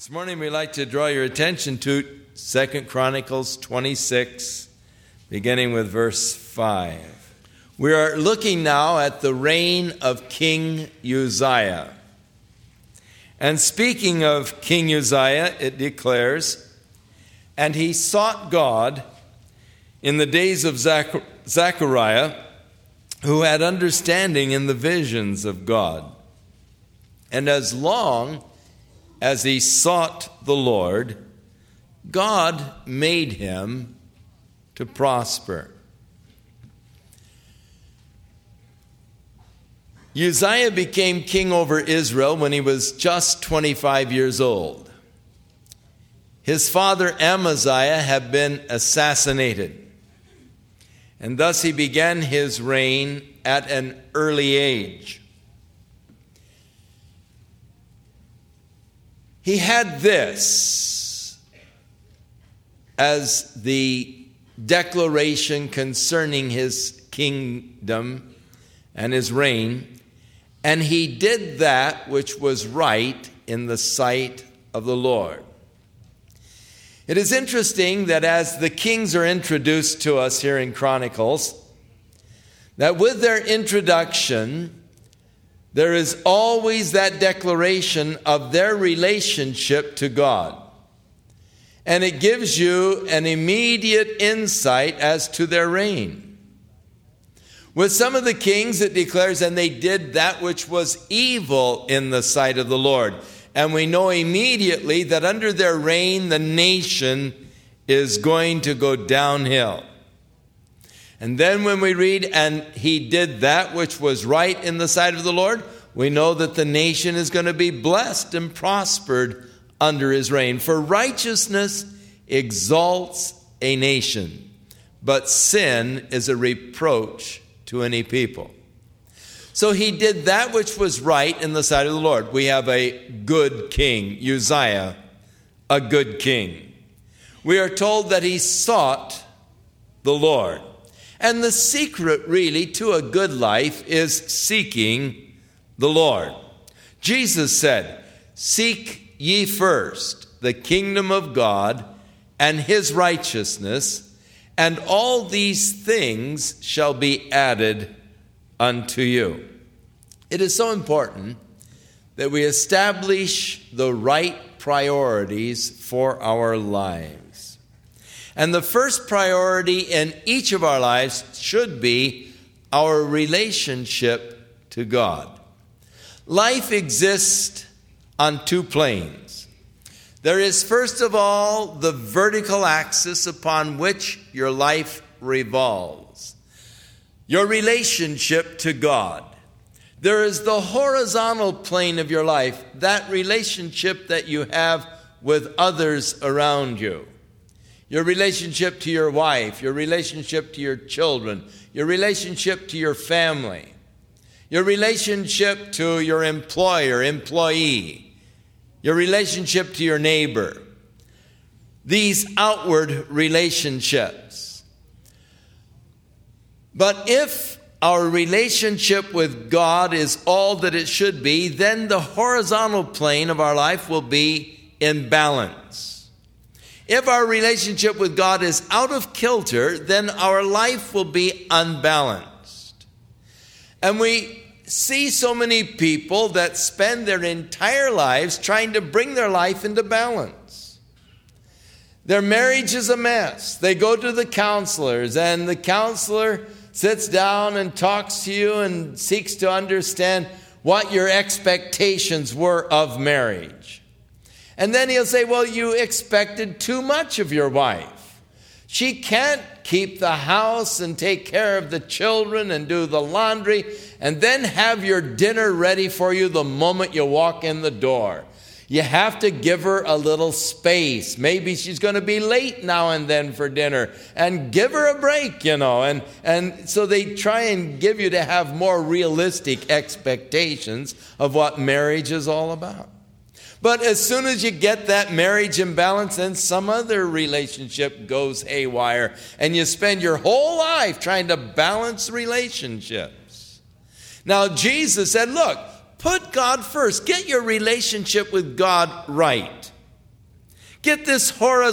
This morning we'd like to draw your attention to 2 Chronicles 26, beginning with verse 5. We are looking now at the reign of King Uzziah. And speaking of King Uzziah, it declares, "And he sought God in the days of Zechariah, who had understanding in the visions of God. And as long as he sought the Lord, God made him to prosper." Uzziah became king over Israel when he was just 25 years old. His father Amaziah had been assassinated, and thus he began his reign at an early age. He had this as the declaration concerning his kingdom and his reign, "And he did that which was right in the sight of the Lord." It is interesting that as the kings are introduced to us here in Chronicles, that with their introduction, there is always that declaration of their relationship to God. And it gives you an immediate insight as to their reign. With some of the kings, it declares, "And they did that which was evil in the sight of the Lord." And we know immediately that under their reign, the nation is going to go downhill. And then when we read, "And he did that which was right in the sight of the Lord," we know that the nation is going to be blessed and prospered under his reign. For righteousness exalts a nation, but sin is a reproach to any people. So he did that which was right in the sight of the Lord. We have a good king, Uzziah, a good king. We are told that he sought the Lord. And the secret really to a good life is seeking the Lord. Jesus said, "Seek ye first the kingdom of God and his righteousness, and all these things shall be added unto you." It is so important that we establish the right priorities for our lives. And the first priority in each of our lives should be our relationship to God. Life exists on two planes. There is, first of all, the vertical axis upon which your life revolves, your relationship to God. There is the horizontal plane of your life, that relationship that you have with others around you. Your relationship to your wife, your relationship to your children, your relationship to your family, your relationship to your employer, employee, your relationship to your neighbor. These outward relationships. But if our relationship with God is all that it should be, then the horizontal plane of our life will be in balance. If our relationship with God is out of kilter, then our life will be unbalanced. And we see so many people that spend their entire lives trying to bring their life into balance. Their marriage is a mess. They go to the counselors, and the counselor sits down and talks to you and seeks to understand what your expectations were of marriage. And then he'll say, "Well, you expected too much of your wife. She can't keep the house and take care of the children and do the laundry and then have your dinner ready for you the moment you walk in the door. You have to give her a little space. Maybe she's going to be late now and then for dinner, and give her a break, And so they try and give you to have more realistic expectations of what marriage is all about. But as soon as you get that marriage in balance, then some other relationship goes haywire, and you spend your whole life trying to balance relationships. Now, Jesus said, look, put God first. Get your relationship with God right. Get this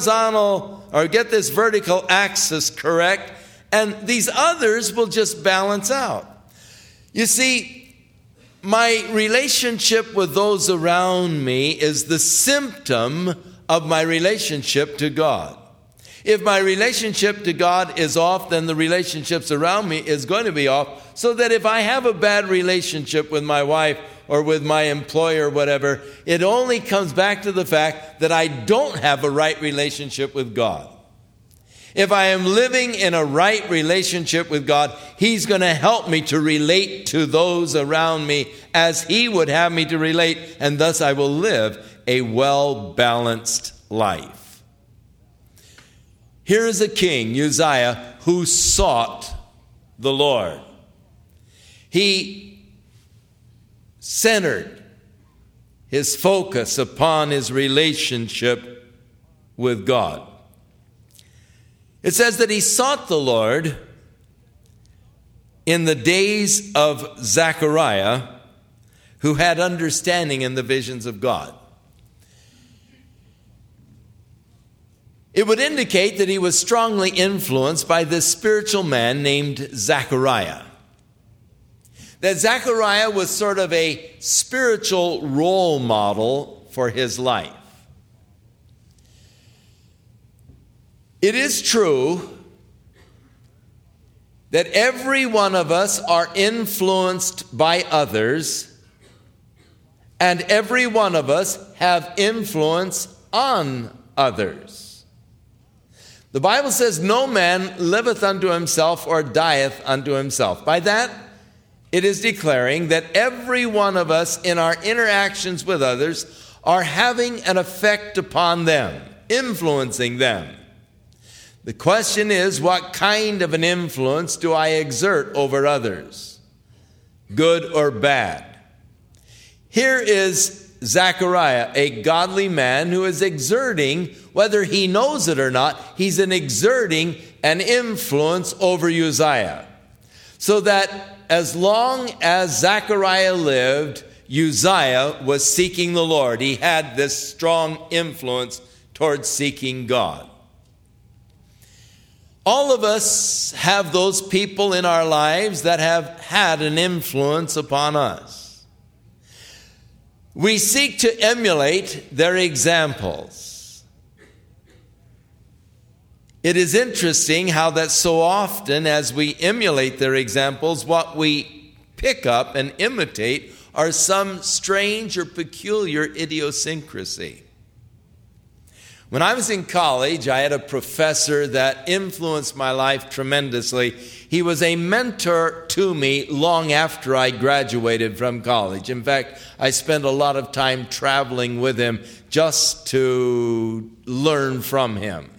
vertical axis correct, and these others will just balance out. You see, my relationship with those around me is the symptom of my relationship to God. If my relationship to God is off, then the relationships around me is going to be off, so that if I have a bad relationship with my wife or with my employer or whatever, it only comes back to the fact that I don't have a right relationship with God. If I am living in a right relationship with God, He's going to help me to relate to those around me as He would have me to relate, and thus I will live a well-balanced life. Here is a king, Uzziah, who sought the Lord. He centered his focus upon his relationship with God. It says that he sought the Lord in the days of Zechariah, who had understanding in the visions of God. It would indicate that he was strongly influenced by this spiritual man named Zechariah. That Zechariah was sort of a spiritual role model for his life. It is true that every one of us are influenced by others, and every one of us have influence on others. The Bible says, no man liveth unto himself or dieth unto himself. By that, it is declaring that every one of us in our interactions with others are having an effect upon them, influencing them. The question is, what kind of an influence do I exert over others, good or bad? Here is Zechariah, a godly man who is exerting, whether he knows it or not, he's exerting an influence over Uzziah. So that as long as Zechariah lived, Uzziah was seeking the Lord. He had this strong influence towards seeking God. All of us have those people in our lives that have had an influence upon us. We seek to emulate their examples. It is interesting how that so often as we emulate their examples, what we pick up and imitate are some strange or peculiar idiosyncrasy. When I was in college, I had a professor that influenced my life tremendously. He was a mentor to me long after I graduated from college. In fact, I spent a lot of time traveling with him just to learn from him.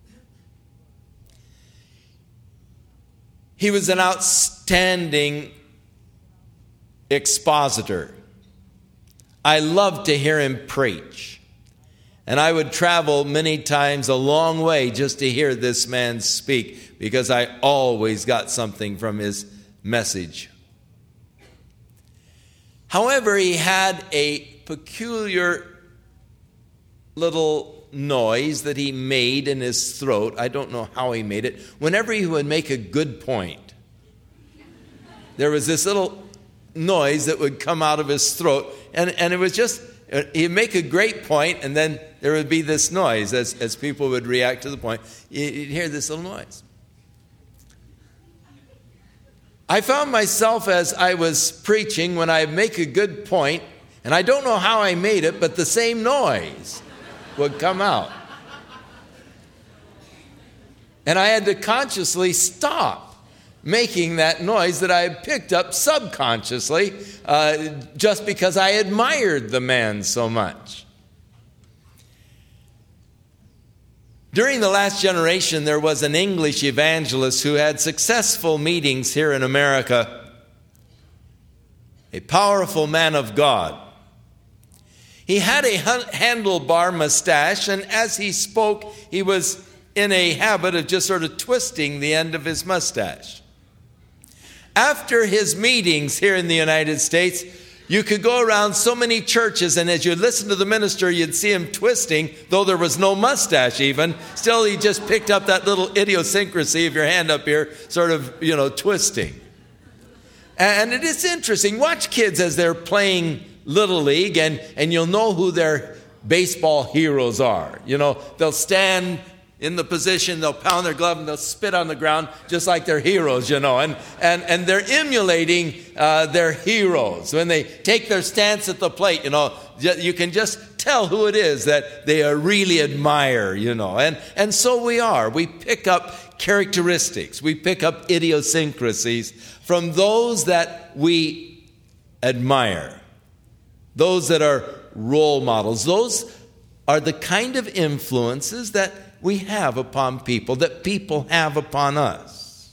He was an outstanding expositor. I loved to hear him preach. And I would travel many times a long way just to hear this man speak, because I always got something from his message. However, he had a peculiar little noise that he made in his throat. I don't know how he made it. Whenever he would make a good point, there was this little noise that would come out of his throat, and it was just, he'd make a great point, and then there would be this noise as people would react to the point. You'd hear this little noise. I found myself as I was preaching, when I make a good point, and I don't know how I made it, but the same noise would come out. And I had to consciously stop making that noise that I had picked up subconsciously, just because I admired the man so much. During the last generation, there was an English evangelist who had successful meetings here in America, a powerful man of God. He had a handlebar mustache, and as he spoke, he was in a habit of just sort of twisting the end of his mustache. After his meetings here in the United States, You could go around so many churches, and as you listen to the minister, you'd see him twisting, though there was no mustache even. Still, he just picked up that little idiosyncrasy of your hand up here, sort of, twisting. And it is interesting. Watch kids as they're playing Little League, and you'll know who their baseball heroes are. They'll stand in the position, they'll pound their glove, and they'll spit on the ground just like their heroes, and they're emulating their heroes. When they take their stance at the plate, you can just tell who it is that they really admire, and so we are. We pick up characteristics, we pick up idiosyncrasies from those that we admire, those that are role models. Those are the kind of influences that we have upon people, that people have upon us.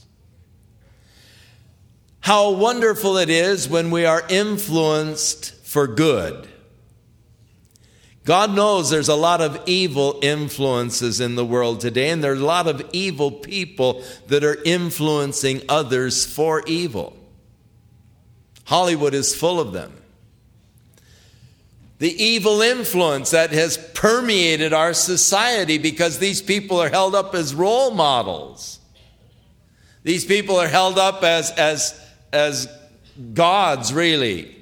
How wonderful it is when we are influenced for good. God knows there's a lot of evil influences in the world today, and there are a lot of evil people that are influencing others for evil. Hollywood is full of them. The evil influence that has permeated our society because these people are held up as role models. These people are held up as gods, really.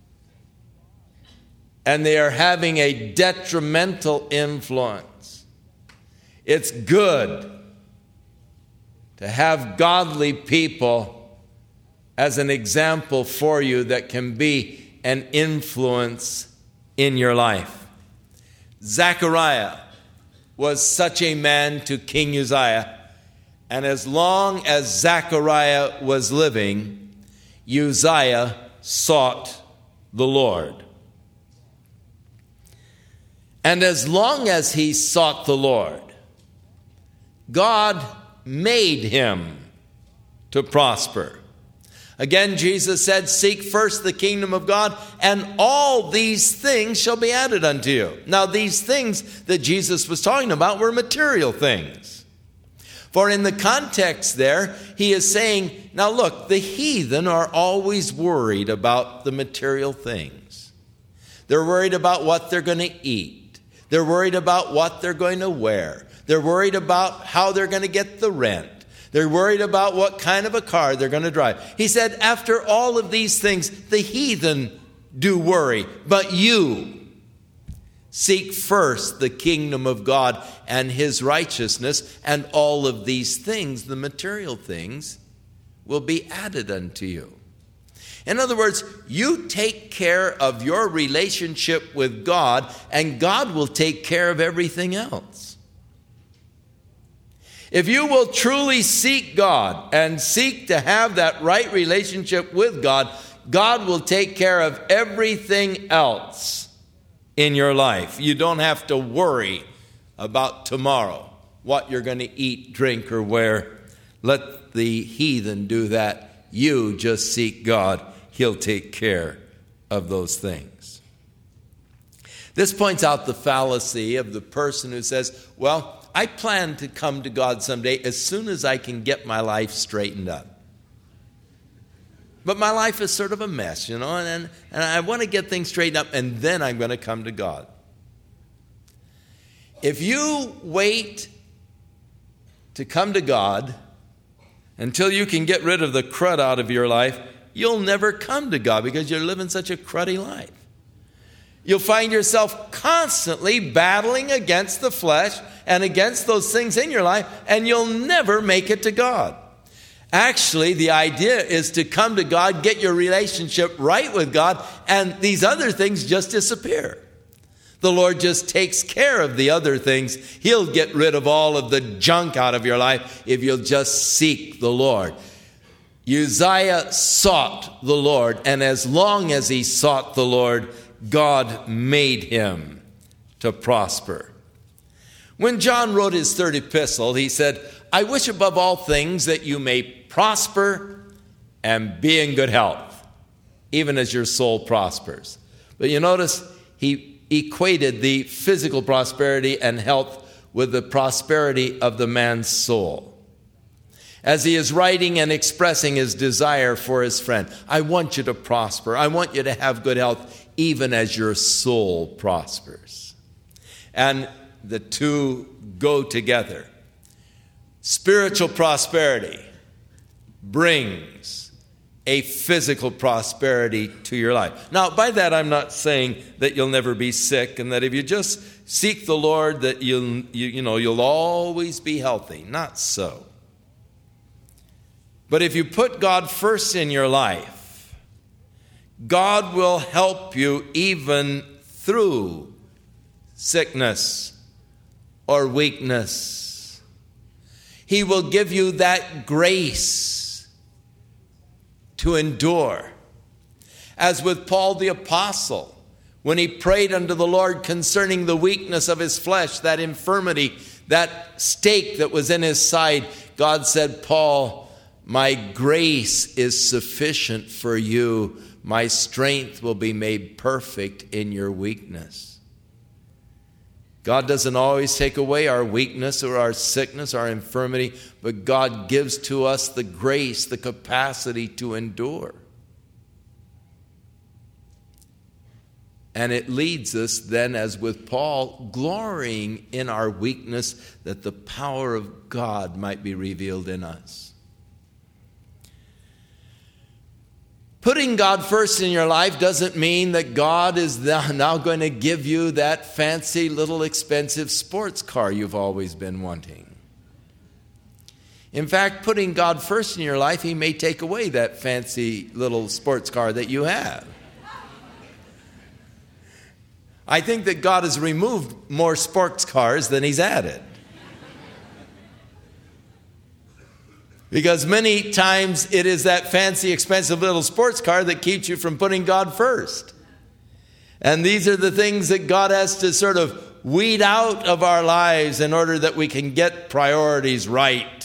And they are having a detrimental influence. It's good to have godly people as an example for you that can be an influence in your life. Zechariah was such a man to King Uzziah, and as long as Zechariah was living, Uzziah sought the Lord. And as long as he sought the Lord, God made him to prosper. Again, Jesus said, "Seek first the kingdom of God, and all these things shall be added unto you." Now, these things that Jesus was talking about were material things. For in the context there, he is saying, now look, the heathen are always worried about the material things. They're worried about what they're going to eat. They're worried about what they're going to wear. They're worried about how they're going to get the rent. They're worried about what kind of a car they're going to drive. He said, after all of these things, the heathen do worry. But you seek first the kingdom of God and his righteousness, and all of these things, the material things, will be added unto you. In other words, you take care of your relationship with God, and God will take care of everything else. If you will truly seek God and seek to have that right relationship with God, God will take care of everything else in your life. You don't have to worry about tomorrow, what you're going to eat, drink, or wear. Let the heathen do that. You just seek God. He'll take care of those things. This points out the fallacy of the person who says, well, I plan to come to God someday as soon as I can get my life straightened up. But my life is sort of a mess, and I want to get things straightened up, and then I'm going to come to God. If you wait to come to God until you can get rid of the crud out of your life, you'll never come to God because you're living such a cruddy life. You'll find yourself constantly battling against the flesh and against those things in your life, and you'll never make it to God. Actually, the idea is to come to God, get your relationship right with God, and these other things just disappear. The Lord just takes care of the other things. He'll get rid of all of the junk out of your life if you'll just seek the Lord. Uzziah sought the Lord, and as long as he sought the Lord, God made him to prosper. When John wrote his third epistle, he said, I wish above all things that you may prosper and be in good health, even as your soul prospers. But you notice he equated the physical prosperity and health with the prosperity of the man's soul. as he is writing and expressing his desire for his friend. I want you to prosper. I want you to have good health, even as your soul prospers. And the two go together. Spiritual prosperity brings a physical prosperity to your life. Now, by that, I'm not saying that you'll never be sick and that if you just seek the Lord that you'll always be healthy. Not so. But if you put God first in your life, God will help you even through sickness or weakness. He will give you that grace to endure. As with Paul the Apostle, when he prayed unto the Lord concerning the weakness of his flesh, that infirmity, that stake that was in his side, God said, Paul, my grace is sufficient for you. My strength will be made perfect in your weakness. God doesn't always take away our weakness or our sickness, our infirmity, but God gives to us the grace, the capacity to endure. And it leads us then, as with Paul, glorying in our weakness, that the power of God might be revealed in us. Putting God first in your life doesn't mean that God is now going to give you that fancy little expensive sports car you've always been wanting. In fact, putting God first in your life, He may take away that fancy little sports car that you have. I think that God has removed more sports cars than He's added. Because many times it is that fancy, expensive little sports car that keeps you from putting God first. And these are the things that God has to sort of weed out of our lives in order that we can get priorities right.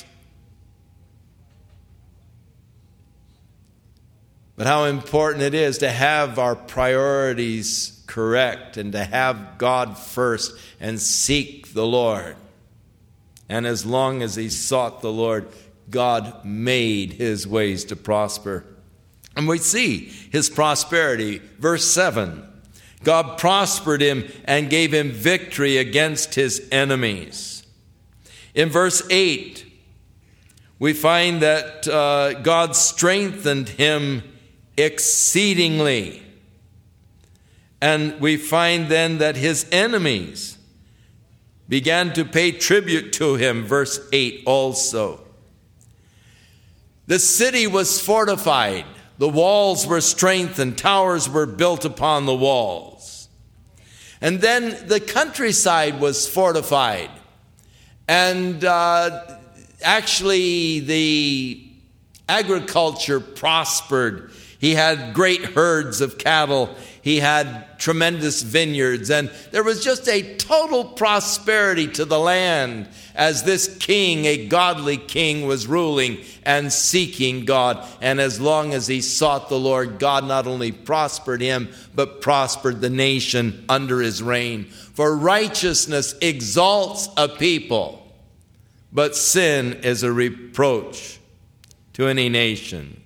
But how important it is to have our priorities correct and to have God first and seek the Lord. And as long as he sought the Lord, God made his ways to prosper. And we see his prosperity. Verse 7, God prospered him and gave him victory against his enemies. In verse 8, we find that God strengthened him exceedingly. And we find then that his enemies began to pay tribute to him. Verse 8 also. The city was fortified. The walls were strengthened. Towers were built upon the walls. And then the countryside was fortified. And actually the agriculture prospered. He had great herds of cattle. He had tremendous vineyards. And there was just a total prosperity to the land as this king, a godly king, was ruling and seeking God. And as long as he sought the Lord, God not only prospered him, but prospered the nation under his reign. For righteousness exalts a people, but sin is a reproach to any nation.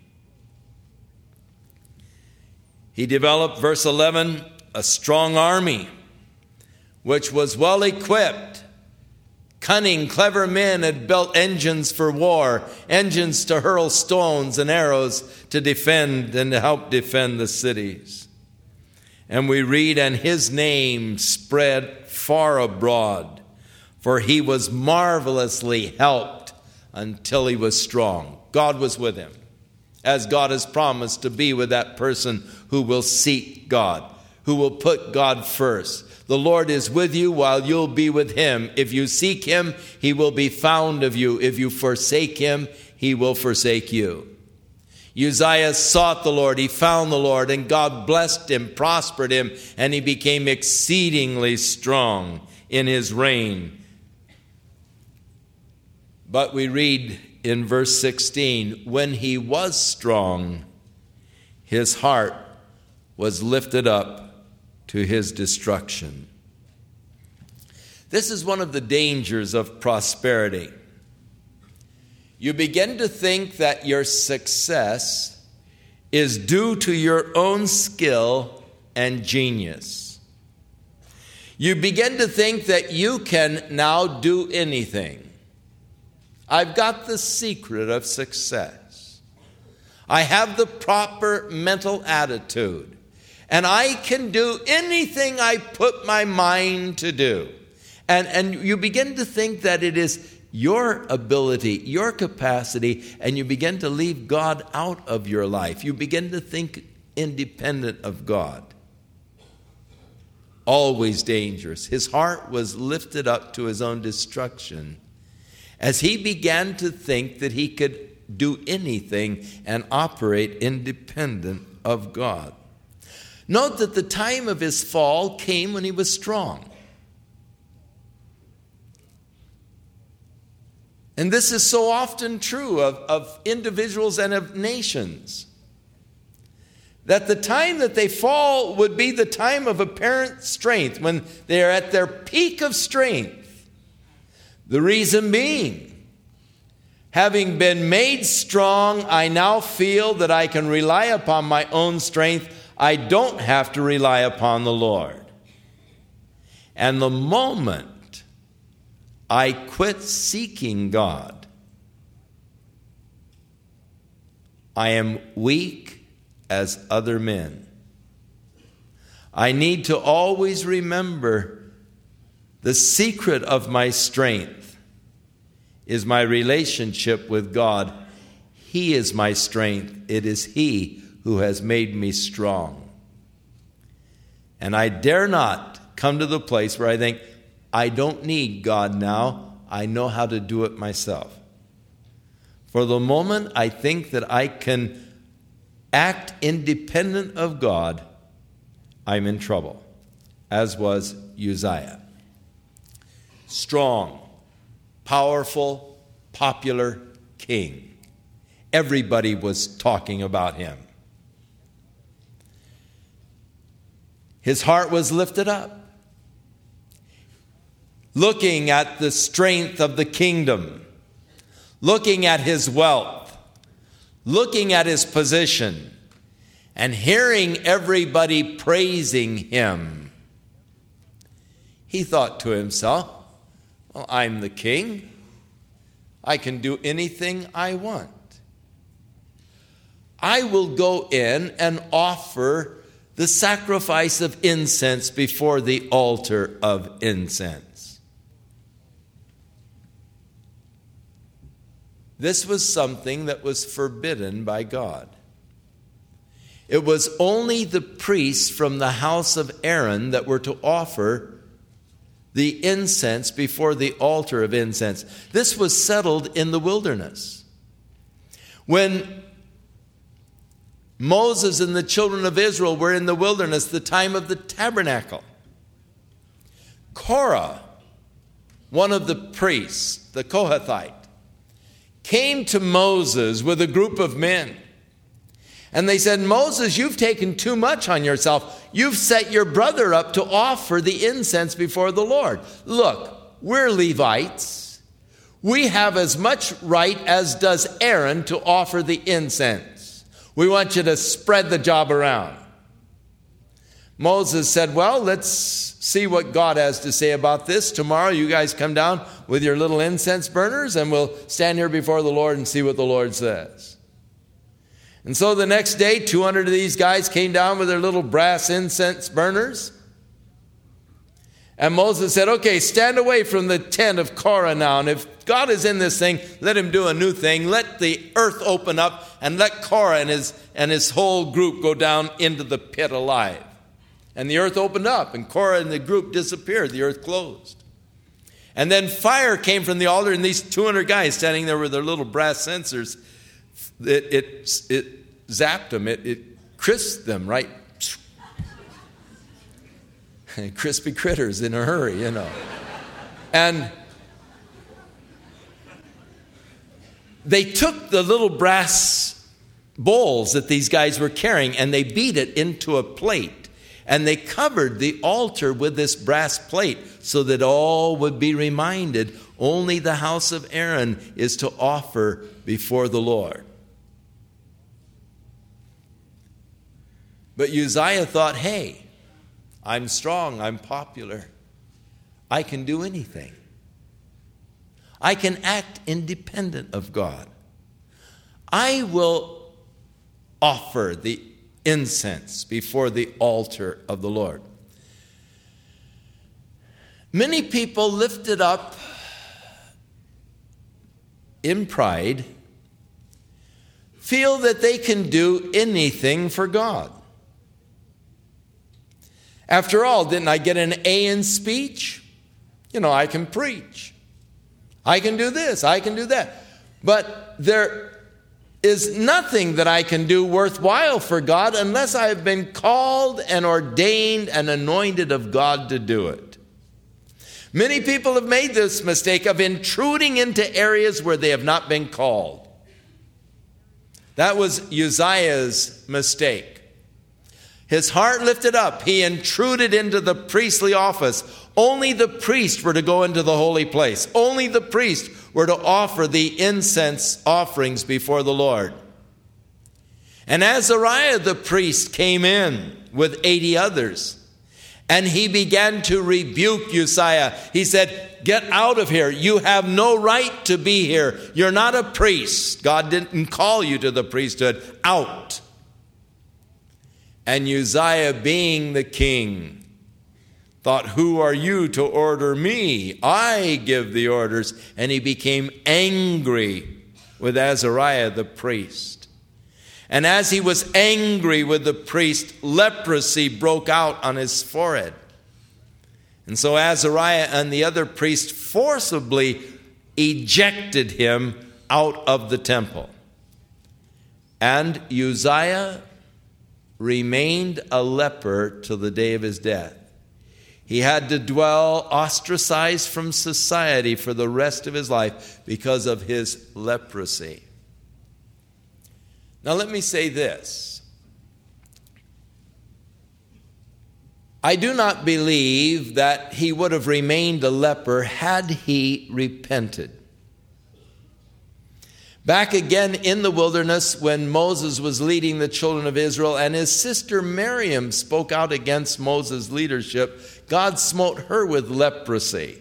He developed, verse 11, a strong army, which was well equipped. Cunning, clever men had built engines for war, engines to hurl stones and arrows to defend and to help defend the cities. And we read, and his name spread far abroad, for he was marvelously helped until he was strong. God was with him, as God has promised to be with that person who will seek God, who will put God first. The Lord is with you while you'll be with him. If you seek him, he will be found of you. If you forsake him, he will forsake you. Uzziah sought the Lord, he found the Lord, and God blessed him, prospered him, and he became exceedingly strong in his reign. But we read in verse 16, when he was strong, his heart was lifted up to his destruction. This is one of the dangers of prosperity. you begin to think that your success is due to your own skill and genius. You begin to think that you can now do anything. I've got the secret of success. I have the proper mental attitude, and I can do anything I put my mind to do. And you begin to think that it is your ability, your capacity, and you begin to leave God out of your life. You begin to think independent of God. Always dangerous. His heart was lifted up to his own destruction as he began to think that he could do anything and operate independent of God. Note that the time of his fall came when he was strong. And this is so often true of individuals and of nations, that the time that they fall would be the time of apparent strength, when they are at their peak of strength. The reason being, having been made strong, I now feel that I can rely upon my own strength. I don't have to rely upon the Lord. And the moment I quit seeking God, I am weak as other men. I need to always remember the secret of my strength is my relationship with God. He is my strength. It is He who has made me strong. And I dare not come to the place where I think, I don't need God now. I know how to do it myself. For the moment I think that I can act independent of God, I'm in trouble, as was Uzziah. Strong, powerful, popular king. Everybody was talking about him. His heart was lifted up, looking at the strength of the kingdom, looking at his wealth, looking at his position, and hearing everybody praising him. He thought to himself, well, I'm the king. I can do anything I want. I will go in and offer the sacrifice of incense before the altar of incense. This was something that was forbidden by God. It was only the priests from the house of Aaron that were to offer the incense before the altar of incense. This was settled in the wilderness. When Moses and the children of Israel were in the wilderness, the time of the tabernacle, Korah, one of the priests, the Kohathite, came to Moses with a group of men. And they said, Moses, you've taken too much on yourself. You've set your brother up to offer the incense before the Lord. Look, we're Levites. We have as much right as does Aaron to offer the incense. We want you to spread the job around. Moses said, well, let's see what God has to say about this. Tomorrow you guys come down with your little incense burners and we'll stand here before the Lord and see what the Lord says. And so the next day, 200 of these guys came down with their little brass incense burners. And Moses said, okay, stand away from the tent of Korah now. And if God is in this thing, let him do a new thing. Let the earth open up and let Korah and his whole group go down into the pit alive. And the earth opened up, and Korah and the group disappeared. The earth closed. And then fire came from the altar, and these 200 guys standing there with their little brass censers, it zapped them. It crisped them, right? Crispy critters in a hurry, you know. And they took the little brass bowls that these guys were carrying, and they beat it into a plate. And they covered the altar with this brass plate so that all would be reminded only the house of Aaron is to offer before the Lord. But Uzziah thought, hey, I'm strong, I'm popular. I can do anything. I can act independent of God. I will offer the incense before the altar of the Lord. Many people lifted up in pride feel that they can do anything for God. After all, didn't I get an A in speech? I can preach. I can do this, I can do that. But there is nothing that I can do worthwhile for God unless I have been called and ordained and anointed of God to do it. Many people have made this mistake of intruding into areas where they have not been called. That was Uzziah's mistake. His heart lifted up. He intruded into the priestly office. Only the priest were to go into the holy place. Only the priest were to offer the incense offerings before the Lord. And Azariah the priest came in with 80 others. And he began to rebuke Uzziah. He said, get out of here. You have no right to be here. You're not a priest. God didn't call you to the priesthood. Out. And Uzziah, being the king, thought, who are you to order me? I give the orders. And he became angry with Azariah the priest. And as he was angry with the priest, leprosy broke out on his forehead. And so Azariah and the other priest forcibly ejected him out of the temple. And Uzziah remained a leper till the day of his death. He had to dwell ostracized from society for the rest of his life because of his leprosy. Now let me say this. I do not believe that he would have remained a leper had he repented. Back again in the wilderness when Moses was leading the children of Israel and his sister Miriam spoke out against Moses' leadership, God smote her with leprosy.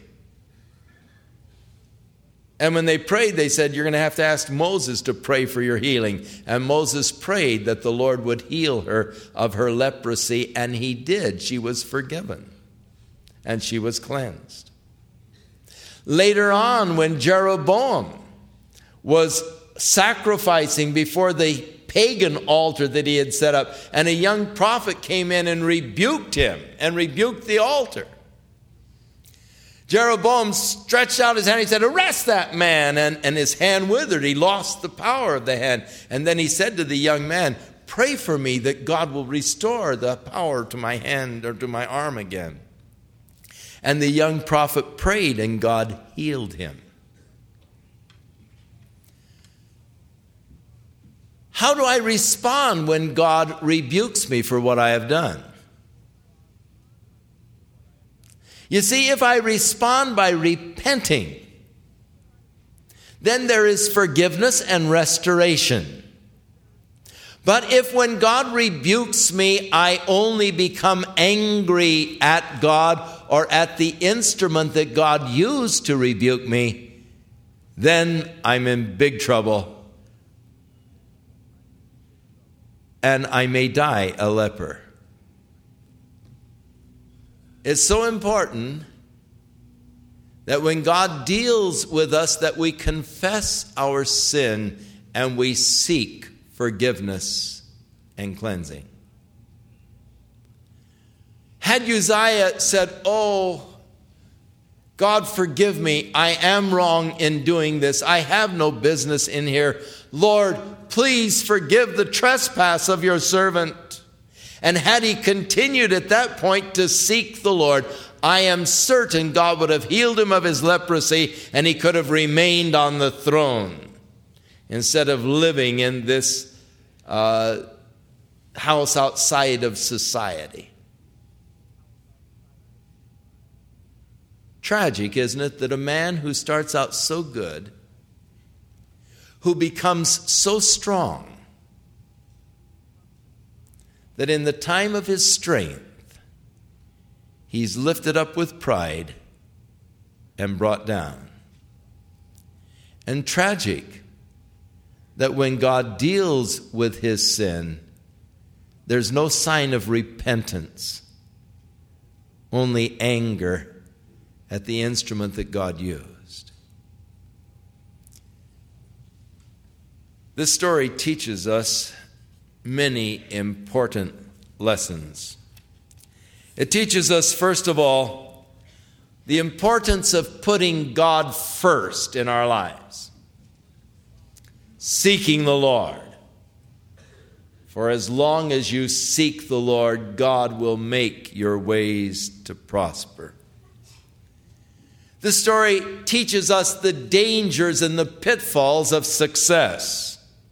And when they prayed, they said, you're going to have to ask Moses to pray for your healing. And Moses prayed that the Lord would heal her of her leprosy, and he did. She was forgiven, and she was cleansed. Later on, when Jeroboam was sacrificing before the pagan altar that he had set up, and a young prophet came in and rebuked him and rebuked the altar. Jeroboam stretched out his hand. He said, arrest that man. And his hand withered. He lost the power of the hand. And then he said to the young man, pray for me that God will restore the power to my hand or to my arm again. And the young prophet prayed and God healed him. How do I respond when God rebukes me for what I have done? You see, if I respond by repenting, then there is forgiveness and restoration. But if when God rebukes me, I only become angry at God or at the instrument that God used to rebuke me, then I'm in big trouble. And I may die a leper. It's so important that when God deals with us, that we confess our sin and we seek forgiveness and cleansing. Had Uzziah said, oh, God forgive me, I am wrong in doing this, I have no business in here. Lord, please forgive the trespass of your servant. And had he continued at that point to seek the Lord, I am certain God would have healed him of his leprosy and he could have remained on the throne instead of living in this house outside of society. tragic, isn't it, that a man who starts out so good, who becomes so strong, that in the time of his strength, he's lifted up with pride and brought down. And tragic that when God deals with his sin, there's no sign of repentance, only anger at the instrument that God used. This story teaches us many important lessons. It teaches us, first of all, the importance of putting God first in our lives, seeking the Lord. For as long as you seek the Lord, God will make your ways to prosper. This story teaches us the dangers and the pitfalls of success.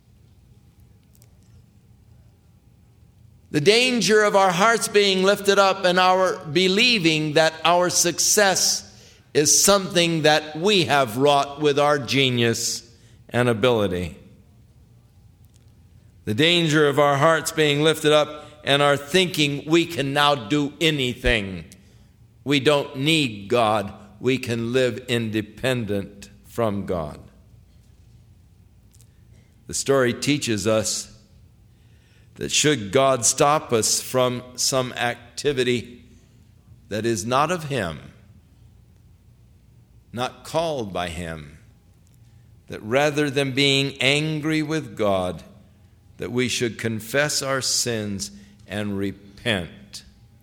The danger of our hearts being lifted up and our believing that our success is something that we have wrought with our genius and ability. The danger of our hearts being lifted up and our thinking we can now do anything. We don't need God. We can live independent from God. The story teaches us that should God stop us from some activity that is not of Him, not called by Him, that rather than being angry with God, that we should confess our sins and repent.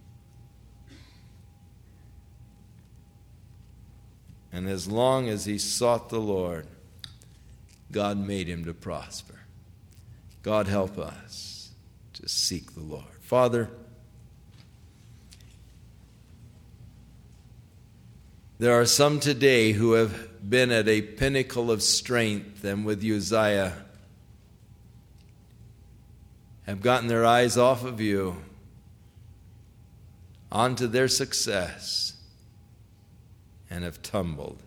And as long as he sought the Lord, God made him to prosper. God help us to seek the Lord. Father, there are some today who have been at a pinnacle of strength, and with Uzziah have gotten their eyes off of you onto their success and have tumbled.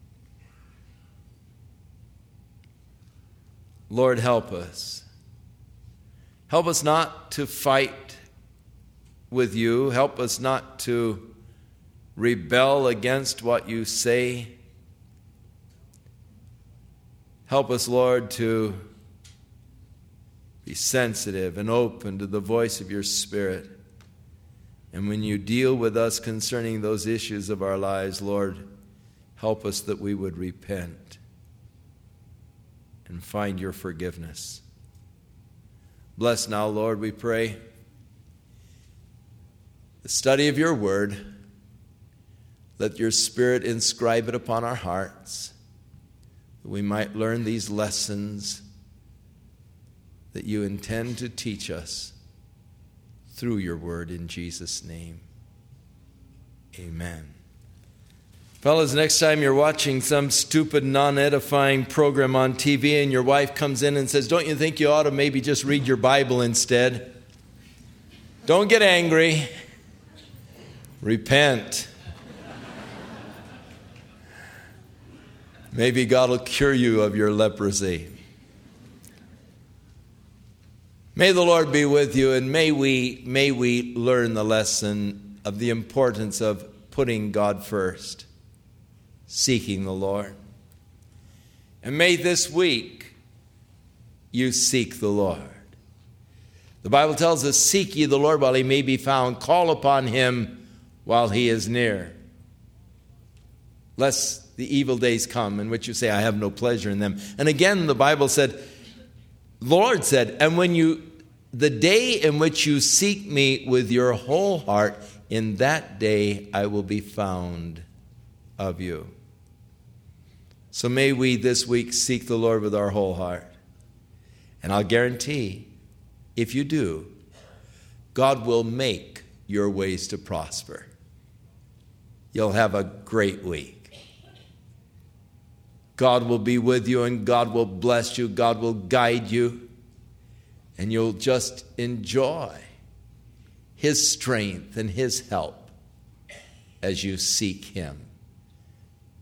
Lord, help us. Help us not to fight with you. Help us not to rebel against what you say. Help us, Lord, to be sensitive and open to the voice of your Spirit. And when you deal with us concerning those issues of our lives, Lord, help us that we would repent and find your forgiveness. Bless now, Lord, we pray, the study of your word. Let your Spirit inscribe it upon our hearts, that we might learn these lessons that you intend to teach us through your word, in Jesus' name. Amen. Fellas, next time you're watching some stupid, non-edifying program on TV and your wife comes in and says, "Don't you think you ought to maybe just read your Bible instead?" Don't get angry. Repent. Maybe God will cure you of your leprosy. May the Lord be with you, and may we learn the lesson of the importance of putting God first, seeking the Lord. And may this week you seek the Lord. The Bible tells us, "Seek ye the Lord while he may be found. Call upon him while he is near." Lest the evil days come in which you say, "I have no pleasure in them." And again, the Bible said, the Lord said, "And the day in which you seek me with your whole heart, in that day I will be found of you." So may we this week seek the Lord with our whole heart. And I'll guarantee, if you do, God will make your ways to prosper. You'll have a great week. God will be with you, and God will bless you. God will guide you. And you'll just enjoy his strength and his help as you seek him.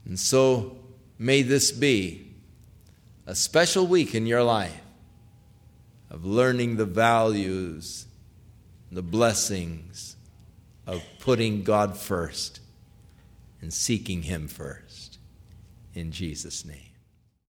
And so may this be a special week in your life of learning the values, the blessings of putting God first and seeking Him first. In Jesus' name.